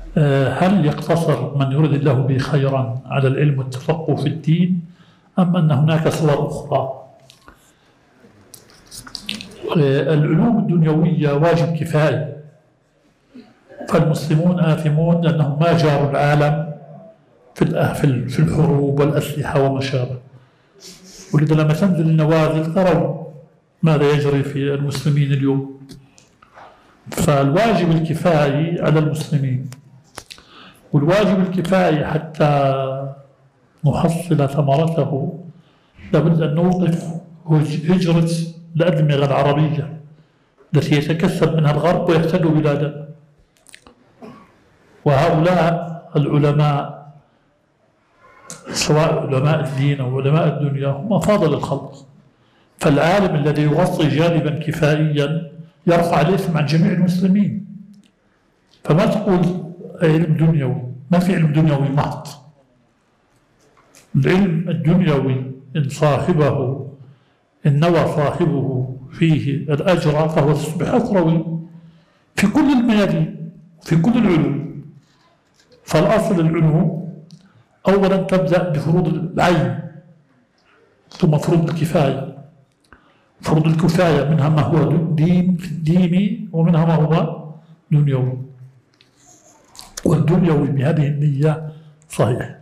هل يقتصر من يريد الله به خيرا على العلم والتفقه في الدين، أم أن هناك صور أخرى؟ العلوم الدنيوية واجب كفاية، فالمسلمون آثمون لأنهم ما جاروا العالم في الحروب والأسلحة وما شابه، ولذا لما تنزل النوازل تروا ماذا يجري في المسلمين اليوم. فالواجب الكفائي على المسلمين، والواجب الكفائي حتى نحصل ثمرته لابد أن نوقف هجرة الأدمغة العربية التي يتكسب منها الغرب ويحتل بلادنا. وهؤلاء العلماء سواء علماء الدين أو علماء الدنيا هم أفاضل الخلق، فالعالم الذي يغطي جانبا كفائيا يرفع الإثم عن جميع المسلمين. فما تقول علم دنيوي، ما في علم دنيوي محض. العلم الدنيوي إن نوى صاحبه فيه الأجر فهو تصبح أخروي في كل الميادين في كل العلوم. فالأصل العلوم أولا تبدأ بفروض العين ثم فروض الكفاية. فروض الكفاية منها ما هو ديني ومنها ما هو دنيوي، والدنيوي بهذه النية صحيح.